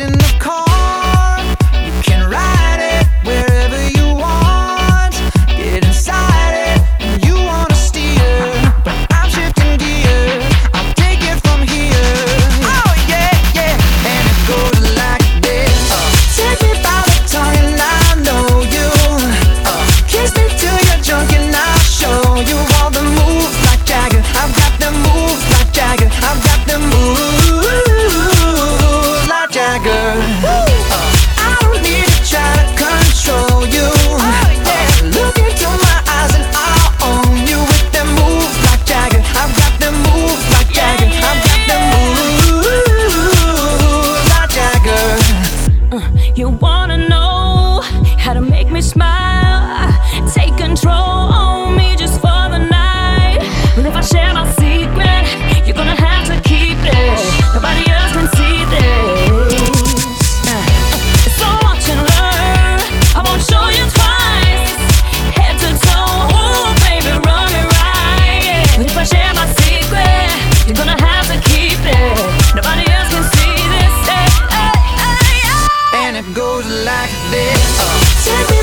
in the car. You can ride it wherever you want. Get inside it when you wanna steer. But I'm shifting gears, I'll take it from here. Oh yeah, yeah, and it goes like this. Take me by the tongue and I know you. Kiss me till you're drunk and I'll show you all the moves like Jagger. I've got the moves like Jagger. I've got the moves like Jagger. I don't need to try to control you. Look into my eyes and I'll own you with them moves like Jagger. I've got them moves like Jagger. I've got them moves like Jagger. You wanna know how to make me smile? Take control on me just for the night. But if I share my secret, you're gonna have to keep it. Nobody else can see this. So watch and learn. I won't show you twice. Head to toe, ooh, baby, run it right. But if I share my secret, you're gonna have to keep it. Nobody else can see this. And it goes like this. Take me